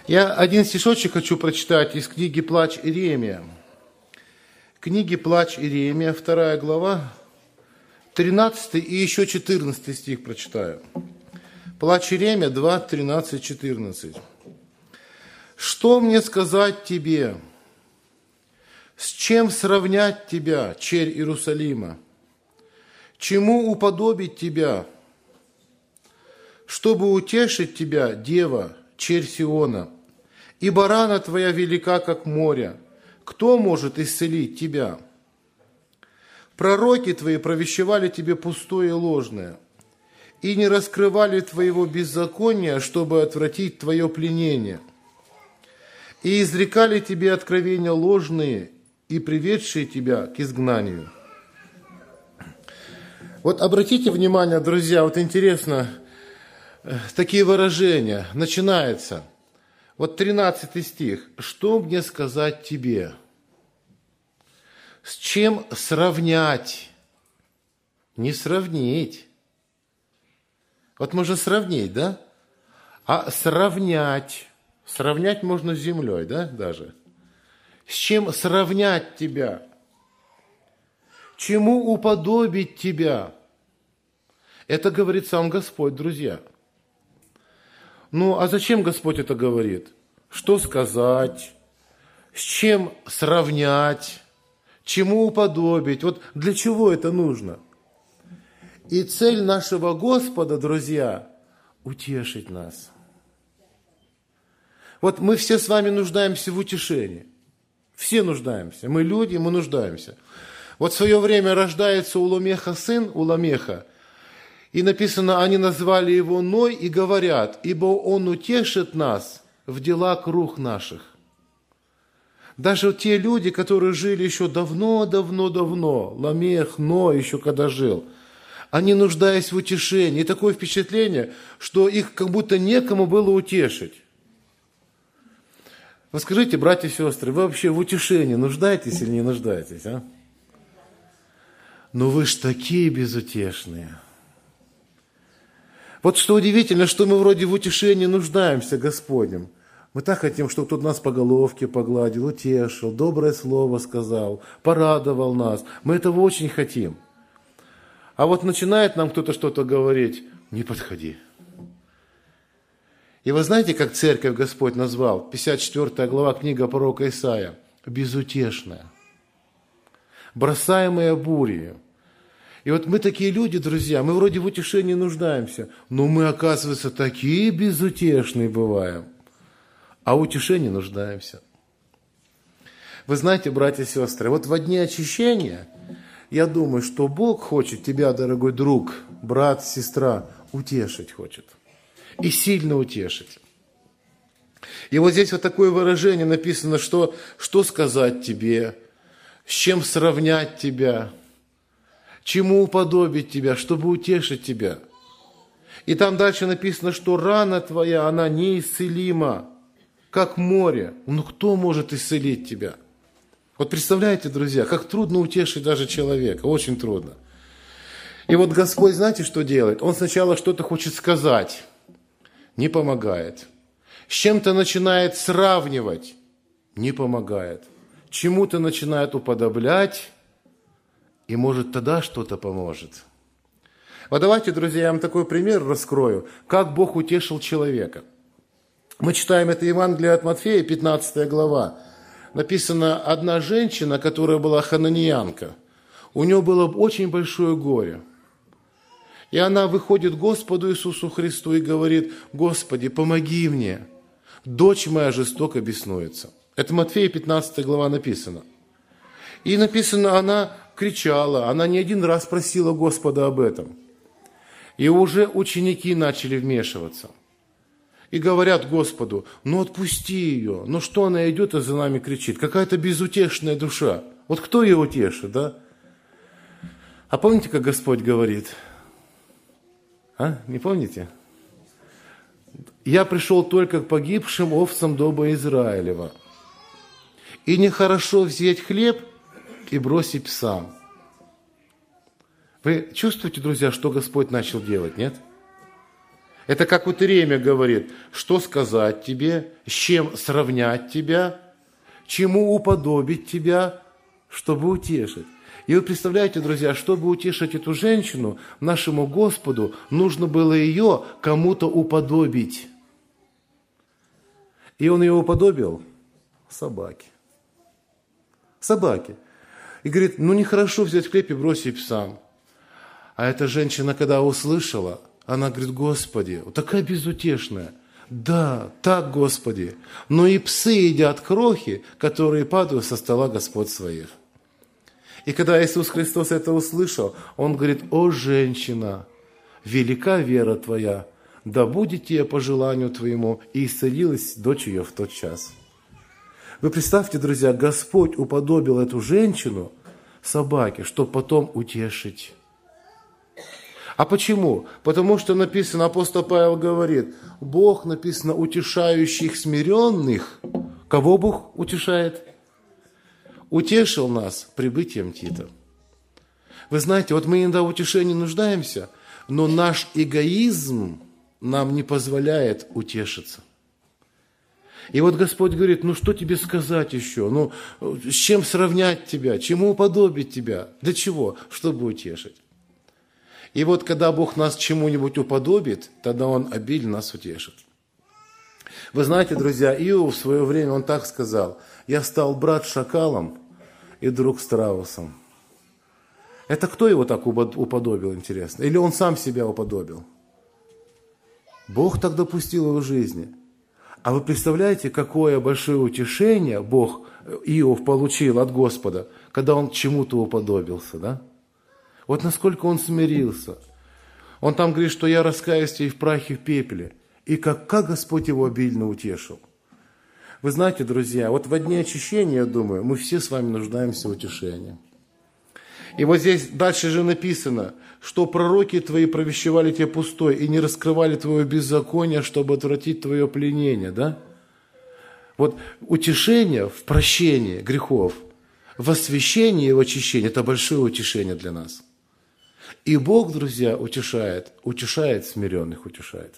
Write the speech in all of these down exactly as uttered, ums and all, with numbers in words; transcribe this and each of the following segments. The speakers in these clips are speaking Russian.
Я один стишочек хочу прочитать из книги «Плач Иеремия». Книги «Плач Иеремия», вторая глава, тринадцатый и еще четырнадцатый стих прочитаю. «Плач Иеремия» два, тринадцать, четырнадцать. «Что мне сказать тебе? С чем сравнять тебя, черь Иерусалима? Чему уподобить тебя? Чтобы утешить тебя, дева, черь Сиона, ибо рана твоя велика, как море. Кто может исцелить тебя? Пророки твои провещевали тебе пустое и ложное, и не раскрывали твоего беззакония, чтобы отвратить твое пленение, и изрекали тебе откровения ложные и приведшие тебя к изгнанию». Вот обратите внимание, друзья, вот интересно, такие выражения. Начинается. Вот тринадцатый стих. «Что мне сказать тебе? С чем сравнять?» Не сравнить. Вот можно сравнить, да? А сравнять. Сравнять можно с землей, да, даже. С чем сравнять тебя? Чему уподобить тебя? Это говорит сам Господь, друзья. Ну, а зачем Господь это говорит? Что сказать? С чем сравнять? Чему уподобить? Вот для чего это нужно? И цель нашего Господа, друзья, утешить нас. Вот мы все с вами нуждаемся в утешении. Все нуждаемся. Мы люди, мы нуждаемся. Вот в свое время рождается у Ламеха сын, у Ламеха, и написано, они назвали его Ной и говорят, ибо он утешит нас в делах рук наших. Даже те люди, которые жили еще давно-давно-давно, Ламех, Ной еще когда жил, они нуждаясь в утешении. И такое впечатление, что их как будто некому было утешить. Вы скажите, братья и сестры, вы вообще в утешении нуждаетесь или не нуждаетесь, а? Но вы ж такие безутешные. Вот что удивительно, что мы вроде в утешении нуждаемся Господнем. Мы так хотим, чтобы кто-то нас по головке погладил, утешил, доброе слово сказал, порадовал нас. Мы этого очень хотим. А вот начинает нам кто-то что-то говорить, не подходи. И вы знаете, как церковь Господь назвал? пятьдесят четвёртая глава, книга пророка Исаия. Безутешная, бросаемая бурей. И вот мы такие люди, друзья, мы вроде в утешении нуждаемся, но мы, оказывается, такие безутешные бываем, а в утешении нуждаемся. Вы знаете, братья и сестры, вот во дне очищения, я думаю, что Бог хочет тебя, дорогой друг, брат, сестра, утешить хочет. И сильно утешить. И вот здесь вот такое выражение написано, что, что сказать тебе, с чем сравнять тебя, чему уподобить тебя, чтобы утешить тебя. И там дальше написано, что рана твоя, она неисцелима, как море. Ну кто может исцелить тебя? Вот представляете, друзья, как трудно утешить даже человека, очень трудно. И вот Господь, знаете, что делает? Он сначала что-то хочет сказать, не помогает. С чем-то начинает сравнивать, не помогает. Чему-то начинает уподоблять, и, может, тогда что-то поможет. Вот давайте, друзья, я вам такой пример раскрою, как Бог утешил человека. Мы читаем это Евангелие от Матфея, пятнадцатая глава. Написано, одна женщина, которая была хананиянка, у нее было очень большое горе. И она выходит к Господу Иисусу Христу и говорит, Господи, помоги мне, дочь моя жестоко беснуется. Это Матфея, пятнадцатая глава написано. И написано, она кричала, она не один раз просила Господа об этом. И уже ученики начали вмешиваться. И говорят Господу, ну отпусти ее, ну что она идет и за нами кричит, какая-то безутешная душа. Вот кто ее утешит, да? А помните, как Господь говорит? А, не помните? Я пришел только к погибшим овцам дома Израилева. И нехорошо взять хлеб и бросить псам. Вы чувствуете, друзья, что Господь начал делать, нет? Это как вот Иеремия говорит, что сказать тебе, с чем сравнять тебя, чему уподобить тебя, чтобы утешить. И вы представляете, друзья, чтобы утешить эту женщину, нашему Господу нужно было ее кому-то уподобить. И Он ее уподобил собаке. Собаке. И говорит, ну нехорошо взять хлеб и бросить псам. А эта женщина, когда услышала, она говорит, Господи, вот такая безутешная. Да, так, Господи, но и псы едят крохи, которые падают со стола Господ своих. И когда Иисус Христос это услышал, Он говорит, о, женщина, велика вера твоя, да будет тебе по желанию твоему, и исцелилась дочь ее в тот час. Вы представьте, друзья, Господь уподобил эту женщину собаке, чтобы потом утешить. А почему? Потому что написано, апостол Павел говорит, Бог, написано, утешающих смиренных. Кого Бог утешает? Утешил нас прибытием Тита. Вы знаете, вот мы иногда в утешении нуждаемся, но наш эгоизм нам не позволяет утешиться. И вот Господь говорит, ну что тебе сказать еще? Ну, с чем сравнять тебя? Чему уподобить тебя? Для чего? Чтобы утешить. И вот когда Бог нас чему-нибудь уподобит, тогда Он обильно нас утешит. Вы знаете, друзья, Иов в свое время, он так сказал, я стал брат шакалом и друг страусом. Это кто его так уподобил, интересно? Или он сам себя уподобил? Бог так допустил его в жизни. А вы представляете, какое большое утешение Бог, Иов, получил от Господа, когда он чему-то уподобился, да? Вот насколько он смирился. Он там говорит, что я раскаюсь и в прахе, в пепеле. И как, как Господь его обильно утешил. Вы знаете, друзья, вот во дне очищения, я думаю, мы все с вами нуждаемся в утешении. И вот здесь дальше же написано, что пророки твои провещевали тебе пустой и не раскрывали твое беззаконие, чтобы отвратить твое пленение, да? Вот утешение в прощении грехов, в освящении и в очищении – это большое утешение для нас. И Бог, друзья, утешает, утешает смиренных, утешает.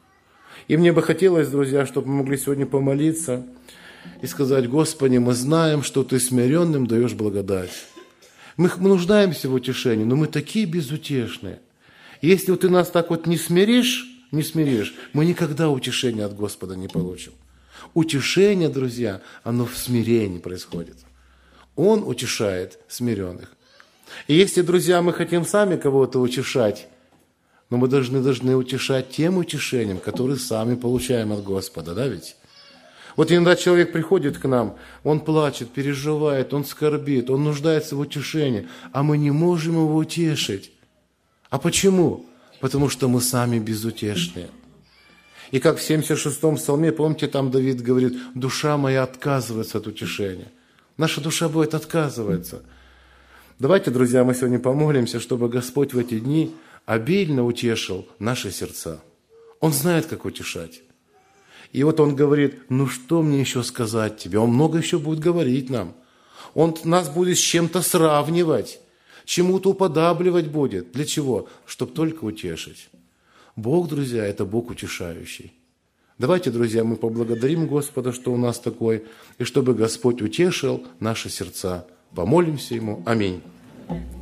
И мне бы хотелось, друзья, чтобы мы могли сегодня помолиться и сказать, Господи, мы знаем, что Ты смиренным даешь благодать. Мы нуждаемся в утешении, но мы такие безутешные. Если вот Ты нас так вот не смиришь, не смиришь, мы никогда утешения от Господа не получим. Утешение, друзья, оно в смирении происходит. Он утешает смиренных. И если, друзья, мы хотим сами кого-то утешать, но мы должны, должны утешать тем утешением, которое сами получаем от Господа, да ведь? Вот иногда человек приходит к нам, он плачет, переживает, он скорбит, он нуждается в утешении, а мы не можем его утешить. А почему? Потому что мы сами безутешные. И как в семьдесят шестом псалме, помните, там Давид говорит, душа моя отказывается от утешения. Наша душа будет отказываться. Давайте, друзья, мы сегодня помолимся, чтобы Господь в эти дни обильно утешил наши сердца. Он знает, как утешать. И вот Он говорит, ну что мне еще сказать тебе? Он много еще будет говорить нам. Он нас будет с чем-то сравнивать, чему-то уподабливать будет. Для чего? Чтобы только утешить. Бог, друзья, это Бог утешающий. Давайте, друзья, мы поблагодарим Господа, что у нас такой, и чтобы Господь утешил наши сердца. Помолимся Ему. Аминь.